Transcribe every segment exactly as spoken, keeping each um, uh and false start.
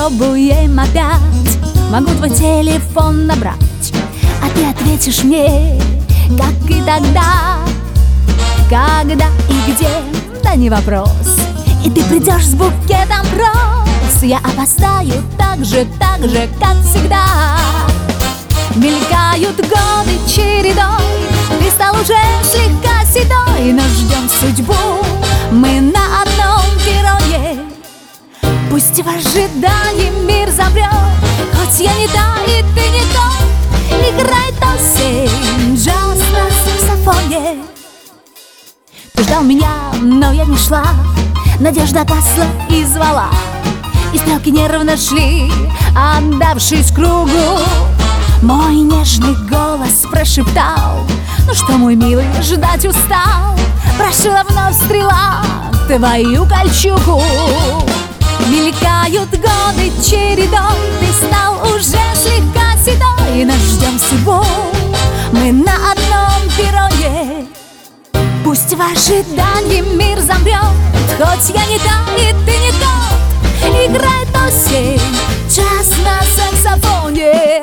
попробуем опять. Могу твой телефон набрать, а ты ответишь мне, как и тогда. Когда и где, да не вопрос. И ты придешь с букетом роз. Я опоздаю так же, так же, как всегда. Мелькают годы чередой, ты стал уже слегка седой, но ждем судьбу мы на одном перроне. Пусть в ожидании мир замрет, хоть я не та и ты не тот. Играет осень, джаз на саксофоне. Ты ждал меня, но я не шла, надежда гасла и звала, и стрелки нервно шли, отдавшись кругу. Мой нежный голос прошептал: ну что, мой милый, ждать устал? Прошила вновь стрела твою кольчугу. Мелькают годы чередой, ты стал уже слегка седой, но ждем судьбу мы на одном перроне. Пусть в ожидании мир замрет, хоть я не та и ты не тот. Играет осень, джаз на саксофоне.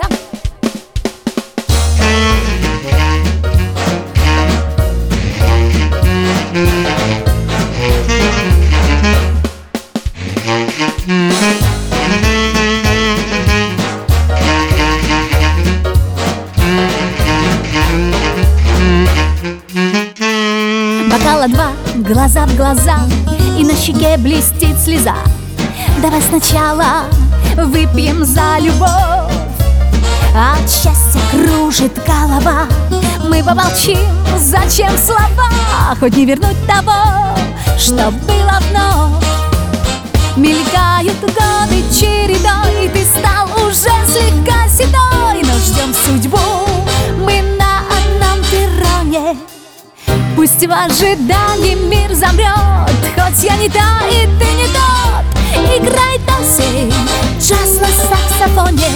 Бокала два, глаза в глаза, и на щеке блестит слеза. Давай сначала выпьем за любовь. От счастья кружит голова, мы помолчим, зачем слова, хоть не вернуть того, что было вновь. Мелькают годы чередой, ты стал уже слегка седой, но ждем судьбу мы на одном перроне. Пусть в ожидании мир замрет, хоть я не та и ты не тот. Играет осень, джаз на саксофоне.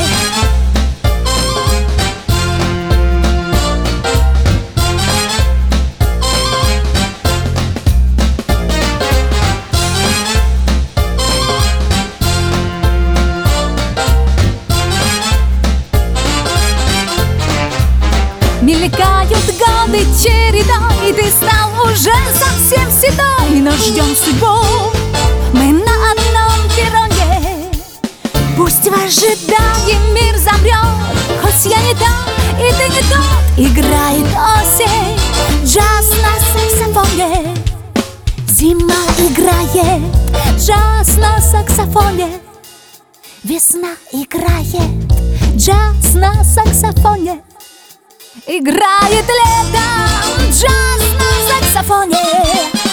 Мелькают годы чередой, ты стал уже совсем седой, но ждем судьбу мы на одном перроне. Пусть в ожидании мир замрет, хоть я не та и ты не тот. Играет осень, джаз на саксофоне. Зима играет, джаз на саксофоне. Весна играет, джаз на саксофоне. Играет лето, джаз на саксофоне.